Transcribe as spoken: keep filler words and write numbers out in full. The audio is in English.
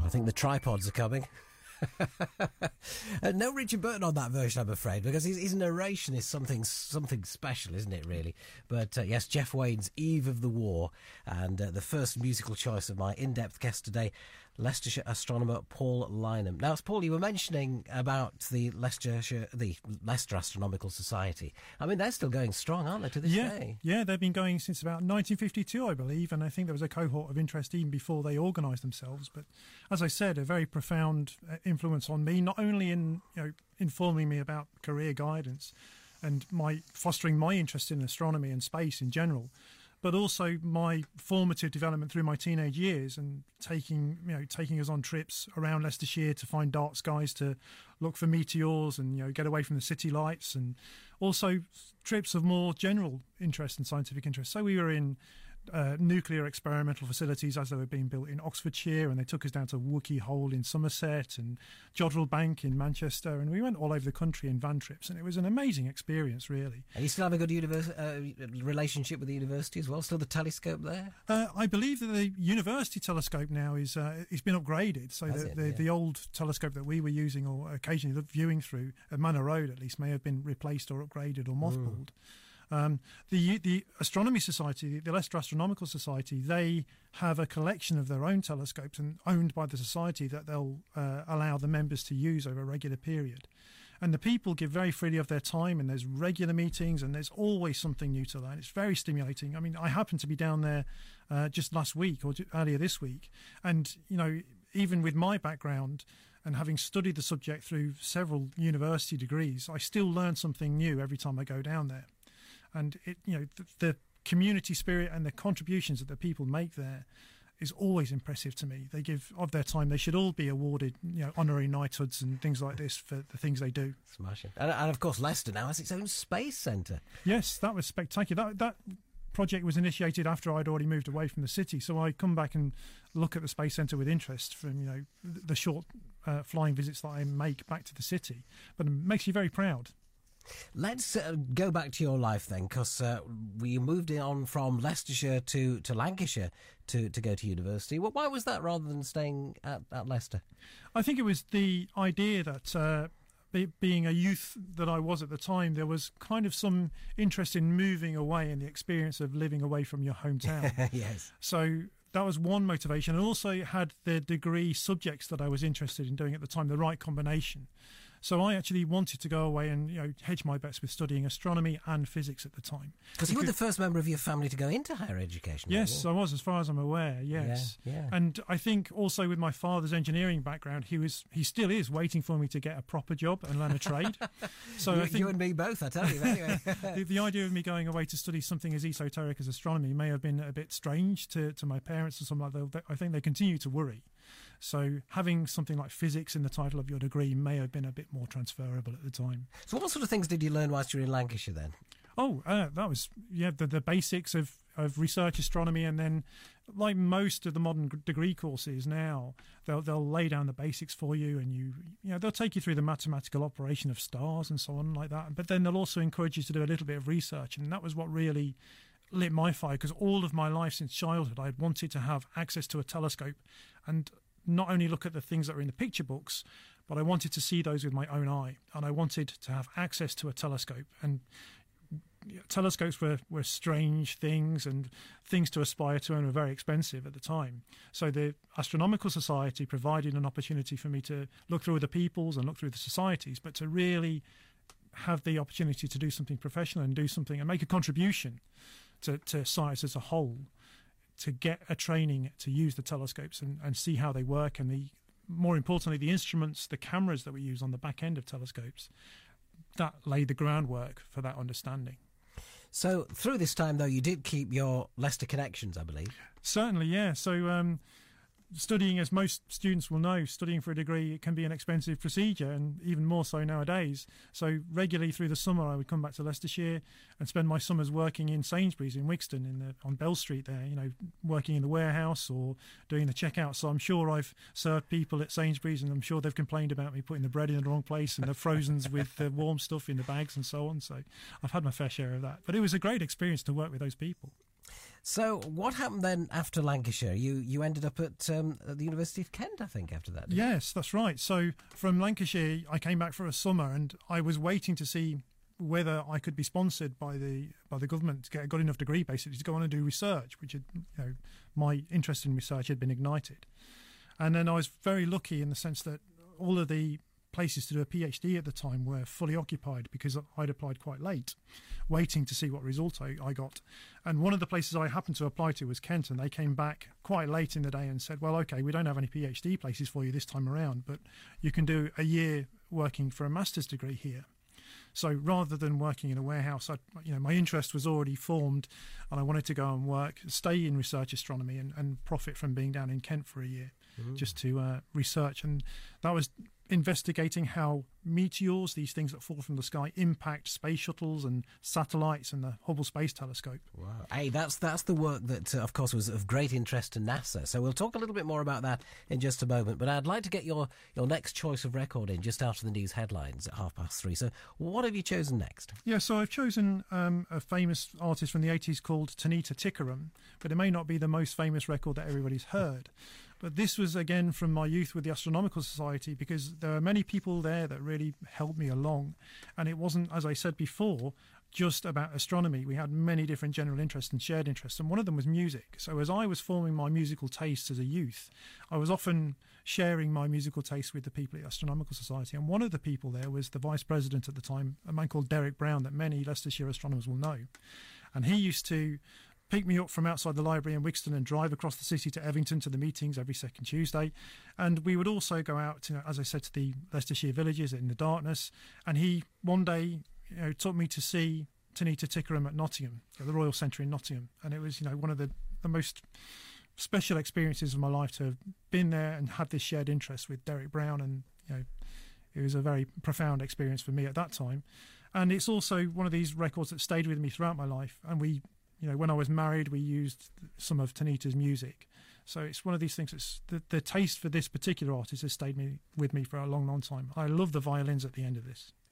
I think the tripods are coming. uh, no Richard Burton on that version, I'm afraid, because his, his narration is something something special, isn't it, really? But uh, yes, Jeff Wayne's Eve of the War, and uh, the first musical choice of my in-depth guest today, Leicestershire astronomer Paul Lynham. Now, Paul, you were mentioning about the Leicestershire, the Leicester Astronomical Society. I mean, they're still going strong, aren't they, to this yeah, day? Yeah, they've been going since about nineteen fifty-two, I believe, and I think there was a cohort of interest even before they organised themselves. But as I said, a very profound uh, influence on me, not only in you know informing me about career guidance and my fostering my interest in astronomy and space in general, but also my formative development through my teenage years and taking you know taking us on trips around Leicestershire to find dark skies, to look for meteors and you know get away from the city lights, and also trips of more general interest and scientific interest. So we were in uh, nuclear experimental facilities as they were being built in Oxfordshire, and they took us down to Wookey Hole in Somerset and Jodrell Bank in Manchester, and we went all over the country in van trips, and it was an amazing experience, really. And you still have a good univers- uh, relationship with the university as well? Still the telescope there? Uh, I believe that the university telescope now is uh, it's been upgraded, so the, it? the, Yeah. the old telescope that we were using or occasionally viewing through at Manor Road at least may have been replaced or upgraded or mothballed. Mm. Um, the the Astronomy Society, the Leicester Astronomical Society, they have a collection of their own telescopes and owned by the society that they'll uh, allow the members to use over a regular period. And the people give very freely of their time, and there's regular meetings, and there's always something new to learn. It's very stimulating. I mean, I happened to be down there uh, just last week or earlier this week, and you know, even with my background and having studied the subject through several university degrees, I still learn something new every time I go down there. And it, you know, the, the community spirit and the contributions that the people make there is always impressive to me. They give of their time. They should all be awarded, you know, honorary knighthoods and things like this for the things they do. Smashing. And, and of course, Leicester now has its own space centre. Yes, that was spectacular. That, that project was initiated after I'd already moved away from the city, so I come back and look at the space centre with interest from you know the short uh, flying visits that I make back to the city. But it makes you very proud. Let's uh, go back to your life then, because uh, we moved on from Leicestershire to, to Lancashire to, to go to university. Well, why was that rather than staying at, at Leicester? I think it was the idea that uh, be, being a youth that I was at the time, there was kind of some interest in moving away and the experience of living away from your hometown. Yes. So that was one motivation, and also had the degree subjects that I was interested in doing at the time, the right combination. So I actually wanted to go away and you know hedge my bets with studying astronomy and physics at the time. Because you were the first member of your family to go into higher education. Yes, I was, as far as I'm aware. Yes, yeah, yeah. And I think also with my father's engineering background, he was he still is waiting for me to get a proper job and learn a trade. So you, I think you and me both, I tell you. Anyway, the, the idea of me going away to study something as esoteric as astronomy may have been a bit strange to, to my parents or something like that. I think they continue to worry. So having something like physics in the title of your degree may have been a bit more transferable at the time. So what sort of things did you learn whilst you were in Lancashire then? Oh, uh, that was, yeah, the, the basics of, of research astronomy, and then, like most of the modern degree courses now, they'll they'll lay down the basics for you, and you you know they'll take you through the mathematical operation of stars and so on like that. But then they'll also encourage you to do a little bit of research, and that was what really lit my fire, because all of my life since childhood I had wanted to have access to a telescope and not only look at the things that are in the picture books, but I wanted to see those with my own eye, and I wanted to have access to a telescope. And telescopes were, were strange things and things to aspire to, and were very expensive at the time. So the Astronomical Society provided an opportunity for me to look through the peoples and look through the societies, but to really have the opportunity to do something professional and do something and make a contribution to, to science as a whole, to get a training to use the telescopes and, and see how they work, and the more importantly the instruments, the cameras that we use on the back end of telescopes, that laid the groundwork for that understanding. So through this time though, you did keep your Leicester connections, I believe. Certainly, yeah. So um, studying, as most students will know, studying for a degree, it can be an expensive procedure, and even more so nowadays. So regularly through the summer I would come back to Leicestershire and spend my summers working in Sainsbury's in Wixton in the, on Bell Street there, you know, working in the warehouse or doing the checkout. So I'm sure I've served people at Sainsbury's, and I'm sure they've complained about me putting the bread in the wrong place and the frozens with the warm stuff in the bags and so on. So I've had my fair share of that. But it was a great experience to work with those people. So what happened then after Lancashire? You you ended up at, um, at the University of Kent, I think, after that. Yes, that's right. So from Lancashire, I came back for a summer, and I was waiting to see whether I could be sponsored by the by the government to get a good enough degree, basically, to go on and do research, which had, you know, my interest in research had been ignited. And then I was very lucky in the sense that all of the places to do a PhD at the time were fully occupied because I'd applied quite late, waiting to see what result I, I got. And one of the places I happened to apply to was Kent, and they came back quite late in the day and said, well, OK, we don't have any PhD places for you this time around, but you can do a year working for a master's degree here. So rather than working in a warehouse, I, you know, my interest was already formed, and I wanted to go and work, stay in research astronomy, and, and profit from being down in Kent for a year, mm. just to uh, research. And that was investigating how meteors, these things that fall from the sky, impact space shuttles and satellites and the Hubble Space Telescope. Wow. Hey, that's that's the work that, uh, of course, was of great interest to NASA. So we'll talk a little bit more about that in just a moment. But I'd like to get your, your next choice of record in just after the news headlines at half past three. So what have you chosen next? Yeah, so I've chosen um, a famous artist from the eighties called Tanita Tikaram, but it may not be the most famous record that everybody's heard. But this was, again, from my youth with the Astronomical Society, because there are many people there that really helped me along. And it wasn't, as I said before, just about astronomy. We had many different general interests and shared interests, and one of them was music. So as I was forming my musical tastes as a youth, I was often sharing my musical tastes with the people at the Astronomical Society. And one of the people there was the vice president at the time, a man called Derek Brown, that many Leicestershire astronomers will know. And he used to pick me up from outside the library in Wixton and drive across the city to Evington to the meetings every second Tuesday. And we would also go out, you know, as I said, to the Leicestershire villages in the darkness. And he one day, you know, took me to see Tanita Tikaram at Nottingham, at the Royal Centre in Nottingham. And it was, you know, one of the, the most special experiences of my life to have been there and had this shared interest with Derek Brown. And, you know, it was a very profound experience for me at that time. And it's also one of these records that stayed with me throughout my life. And we, you know, when I was married, we used some of Tanita's music. So it's one of these things that's the, the taste for this particular artist has stayed me with me for a long, long time. I love the violins at the end of this.